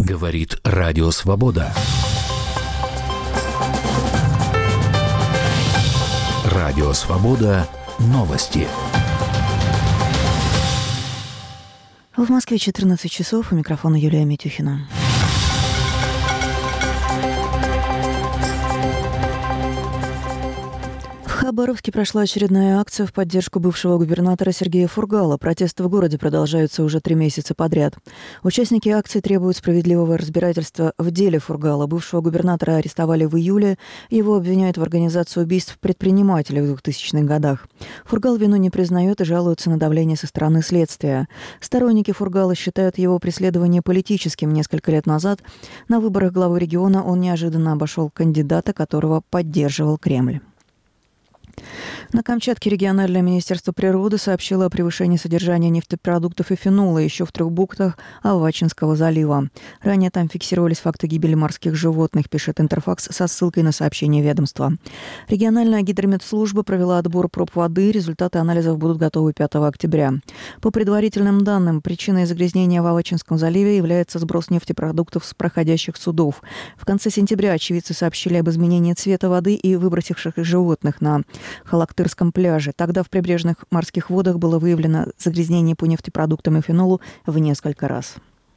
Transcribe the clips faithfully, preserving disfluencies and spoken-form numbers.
Говорит Радио Свобода. Радио Свобода. Новости. В Москве четырнадцать часов. У микрофона Юлия Митюхина. В Хабаровске прошла очередная акция в поддержку бывшего губернатора Сергея Фургала. Протесты в городе продолжаются уже три месяца подряд. Участники акции требуют справедливого разбирательства в деле Фургала. Бывшего губернатора арестовали в июле. Его обвиняют в организации убийств предпринимателей в двухтысячных годах. Фургал вину не признает и жалуется на давление со стороны следствия. Сторонники Фургала считают его преследование политическим. Несколько лет назад на выборах главы региона он неожиданно обошел кандидата, которого поддерживал Кремль. На Камчатке региональное министерство природы сообщило о превышении содержания нефтепродуктов и фенола еще в трех бухтах Авачинского залива. Ранее там фиксировались факты гибели морских животных, пишет Интерфакс со ссылкой на сообщение ведомства. Региональная гидрометслужба провела отбор проб воды. Результаты анализов будут готовы пятого октября. По предварительным данным, причиной загрязнения в Авачинском заливе является сброс нефтепродуктов с проходящих судов. В конце сентября очевидцы сообщили об изменении цвета воды и выбросивших животных на Халактырском пляже. Тогда в прибрежных морских водах было выявлено загрязнение по нефтепродуктам и фенолу в несколько раз.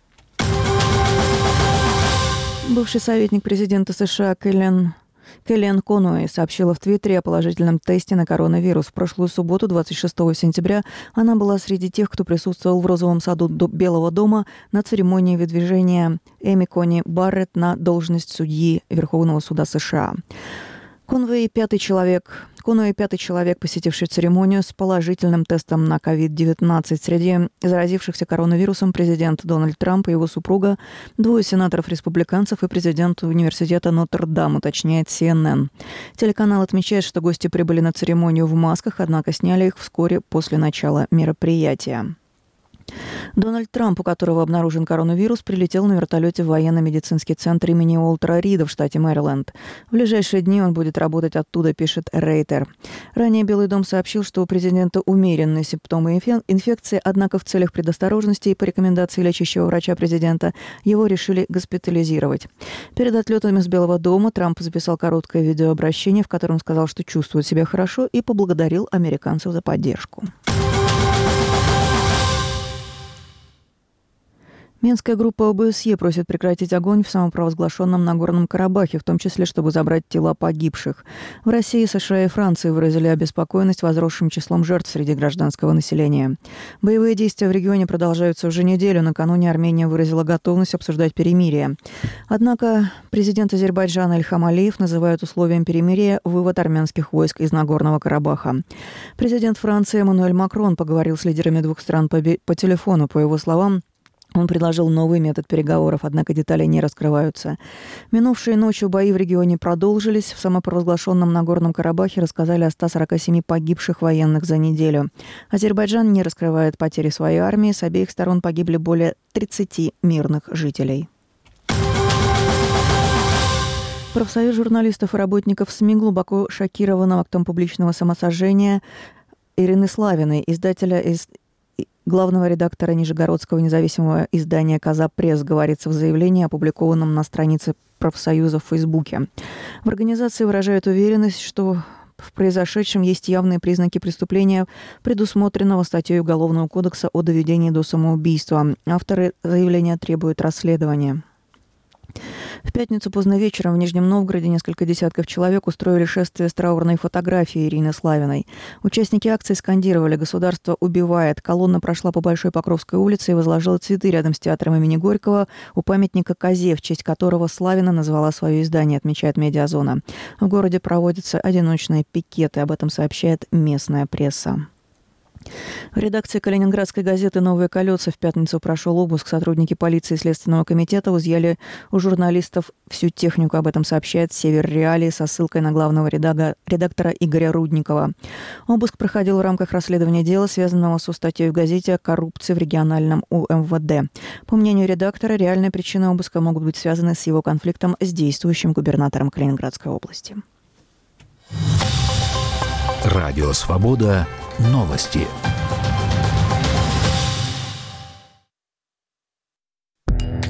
Бывший советник президента США Келлен Келлиан Конуэй сообщила в Твиттере о положительном тесте на коронавирус. В прошлую субботу, двадцать шестого сентября, она была среди тех, кто присутствовал в Розовом саду Белого дома на церемонии выдвижения Эми Кони Барретт на должность судьи Верховного суда США. Конуэй пятый человек, Конуэй пятый человек, посетивший церемонию с положительным тестом на ковид девятнадцать. Среди заразившихся коронавирусом президент Дональд Трамп и его супруга, двое сенаторов-республиканцев и президент университета Нотр-Дам, уточняет Си Эн Эн. Телеканал отмечает, что гости прибыли на церемонию в масках, однако сняли их вскоре после начала мероприятия. Дональд Трамп, у которого обнаружен коронавирус, прилетел на вертолете в военно-медицинский центр имени Уолтера Рида в штате Мэриленд. В ближайшие дни он будет работать оттуда, пишет Рейтер. Ранее Белый дом сообщил, что у президента умеренные симптомы инфекции, однако в целях предосторожности и по рекомендации лечащего врача президента его решили госпитализировать. Перед отлетом из Белого дома Трамп записал короткое видеообращение, в котором сказал, что чувствует себя хорошо, и поблагодарил американцев за поддержку. Минская группа О Бэ Эс Е просит прекратить огонь в самопровозглашенном Нагорном Карабахе, в том числе, чтобы забрать тела погибших. В России, США и Франции выразили обеспокоенность возросшим числом жертв среди гражданского населения. Боевые действия в регионе продолжаются уже неделю. Накануне Армения выразила готовность обсуждать перемирие. Однако президент Азербайджана Ильхам Алиев называет условием перемирия вывод армянских войск из Нагорного Карабаха. Президент Франции Эммануэль Макрон поговорил с лидерами двух стран по, бе- по телефону. По его словам, он предложил новый метод переговоров, однако детали не раскрываются. Минувшей ночью бои в регионе продолжились. В самопровозглашенном Нагорном Карабахе рассказали о ста сорока семи погибших военных за неделю. Азербайджан не раскрывает потери своей армии. С обеих сторон погибли более тридцати мирных жителей. Профсоюз журналистов и работников СМИ глубоко шокирован актом публичного самосожжения Ирины Славиной, издателя из главного редактора нижегородского независимого издания «Коза Пресс», говорится в заявлении, опубликованном на странице профсоюза в Фейсбуке. В организации выражают уверенность, что в произошедшем есть явные признаки преступления, предусмотренного статьей Уголовного кодекса о доведении до самоубийства. Авторы заявления требуют расследования. В пятницу поздно вечером в Нижнем Новгороде несколько десятков человек устроили шествие с траурной фотографией Ирины Славиной. Участники акции скандировали «Государство убивает». Колонна прошла по Большой Покровской улице и возложила цветы рядом с театром имени Горького у памятника Козе, в честь которого Славина назвала свое издание, отмечает Медиазона. В городе проводятся одиночные пикеты, об этом сообщает местная пресса. В редакции калининградской газеты «Новые колеса» в пятницу прошел обыск. Сотрудники полиции и Следственного комитета изъяли у журналистов всю технику. Об этом сообщает «Север Реалии» со ссылкой на главного редактора Игоря Рудникова. Обыск проходил в рамках расследования дела, связанного со статьей в газете о коррупции в региональном У Эм Вэ Дэ. По мнению редактора, реальные причины обыска могут быть связаны с его конфликтом с действующим губернатором Калининградской области. Радио Свобода. Новости.